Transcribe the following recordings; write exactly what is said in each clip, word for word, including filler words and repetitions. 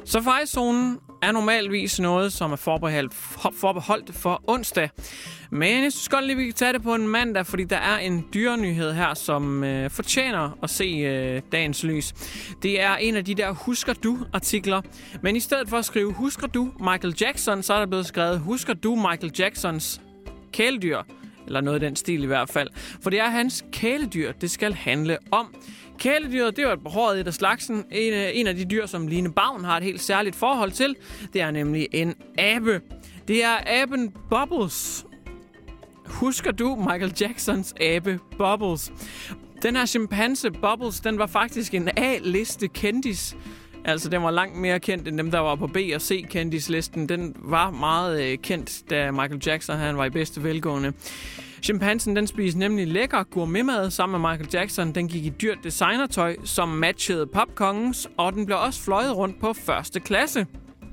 Så fejlzonen er normalvis noget, som er forbeholdt, forbeholdt for onsdag. Men jeg synes godt lige, vi kan tage det på en mandag, fordi der er en dyrenyhed her, som øh, fortjener at se øh, dagens lys. Det er en af de der Husker Du-artikler. Men i stedet for at skrive Husker Du Michael Jackson, så er der blevet skrevet Husker Du Michael Jacksons kæledyr. Eller noget i den stil i hvert fald. For det er hans kæledyr, det skal handle om. Kæledyret, det er jo et behåret et af slagsen. En, en af de dyr, som Line Bavn har et helt særligt forhold til, det er nemlig en abe. Det er aben Bubbles. Husker du Michael Jacksons abe Bubbles? Den her chimpanse Bubbles, den var faktisk en A-liste kendis. Altså, den var langt mere kendt end dem, der var på B- og C-kendislisten. Den var meget øh, kendt, da Michael Jackson han var i bedste velgående. Chimpansen, den spiste nemlig lækker gourmetmad sammen med Michael Jackson. Den gik i dyrt designertøj, som matchede popkongens, og den blev også fløjet rundt på første klasse.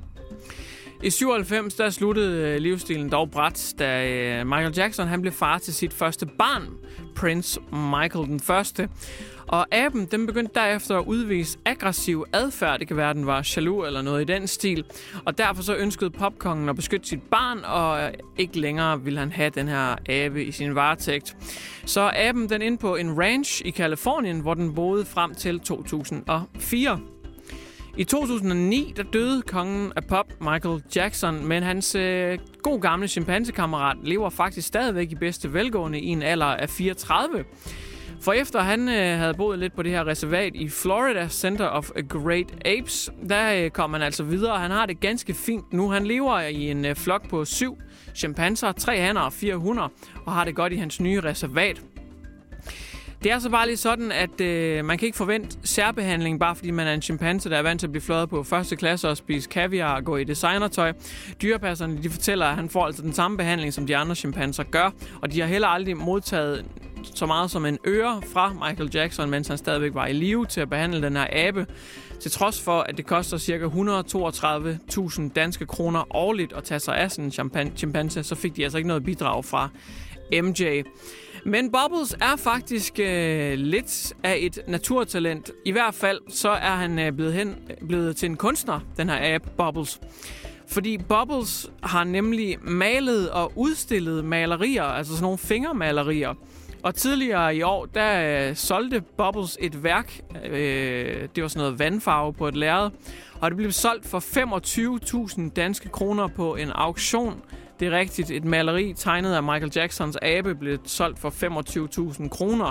I syvoghalvfems der sluttede livsstilen dog brat, da Michael Jackson han blev far til sit første barn, Prince Michael den første. Og aben, den begyndte derefter at udvise aggressiv adfærd. Det kan være, at den var jaloux eller noget i den stil. Og derfor så ønskede popkongen at beskytte sit barn, og ikke længere ville han have den her abe i sin varetægt. Så aben, den inde på en ranch i Californien, hvor den boede frem til to tusind og fire. I to tusind og ni der døde kongen af pop, Michael Jackson, men hans øh, god gamle chimpansekammerat lever faktisk stadigvæk i bedste velgående i en alder af fireogtredive. For efter han øh, havde boet lidt på det her reservat i Florida Center of Great Apes, der øh, kom han altså videre. Han har det ganske fint nu. Han lever i en øh, flok på syv chimpanser, tre hanner og fire hunder, og har det godt i hans nye reservat. Det er så bare lige sådan, at øh, man kan ikke forvente særbehandling, bare fordi man er en chimpanse, der er vant til at blive fløjet på første klasse og spise kaviar og gå i designertøj. Dyrepasserne, de fortæller, at han får altså den samme behandling, som de andre chimpanser gør, og de har heller aldrig modtaget så meget som en øre fra Michael Jackson, mens han stadigvæk var i live til at behandle den her abe. Til trods for, at det koster ca. et hundrede og toogtredive tusind danske kroner årligt at tage sig af sådan en chimpanse, så fik de altså ikke noget bidrag fra M J. Men Bubbles er faktisk øh, lidt af et naturtalent. I hvert fald så er han øh, blevet, hen, blevet til en kunstner, den her abe Bubbles. Fordi Bubbles har nemlig malet og udstillet malerier, altså sådan nogle fingermalerier. Og tidligere i år, der øh, solgte Bubbles et værk. Øh, det var sådan noget vandfarve på et lærred. Og det blev solgt for femogtyve tusind danske kroner på en auktion. Det er rigtigt. Et maleri tegnet af Michael Jacksons abe blev solgt for femogtyve tusind kroner.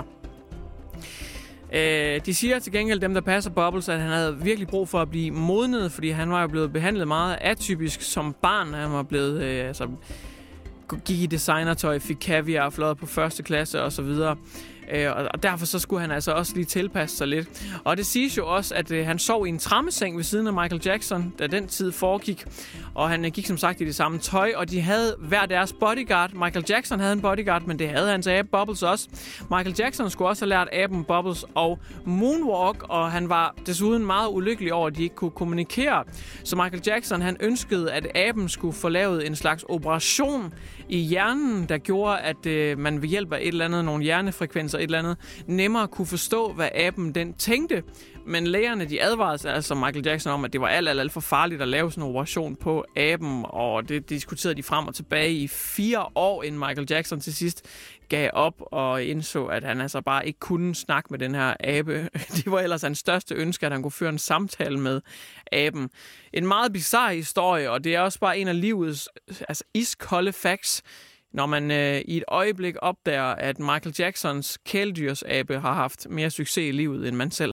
Øh, de siger til gengæld, dem der passer Bubbles, at han havde virkelig brug for at blive modnet, fordi han var jo blevet behandlet meget atypisk som barn. Han var blevet, øh, altså, gik i designertøj, fik kaviar, fløjet på første klasse og så videre. Øh, og derfor så skulle han altså også lige tilpasse sig lidt. Og det siges jo også, at øh, han sov i en trammeseng ved siden af Michael Jackson, da den tid foregik. Og han øh, gik som sagt i det samme tøj, og de havde hver deres bodyguard. Michael Jackson havde en bodyguard, men det havde hans abe Bubbles også. Michael Jackson skulle også have lært aben Bubbles og moonwalk, og han var desuden meget ulykkelig over, at de ikke kunne kommunikere. Så Michael Jackson han ønskede, at aben skulle få lavet en slags operation i hjernen, der gjorde, at øh, man ved hjælp af et eller andet, nogle hjernefrekvenser, et eller andet, nemmere kunne forstå, hvad aben den tænkte. Men lægerne, de advarede altså Michael Jackson om, at det var alt, alt, alt for farligt at lave sådan en operation på aben, og det diskuterede de frem og tilbage i fire år, inden Michael Jackson til sidst gav op og indså, at han altså bare ikke kunne snakke med den her abe. Det var ellers hans største ønske, at han kunne føre en samtale med aben. En meget bizarre historie, og det er også bare en af livets altså iskolde facts, når man øh, i et øjeblik opdager, at Michael Jacksons kæledyrsabe har haft mere succes i livet, end man selv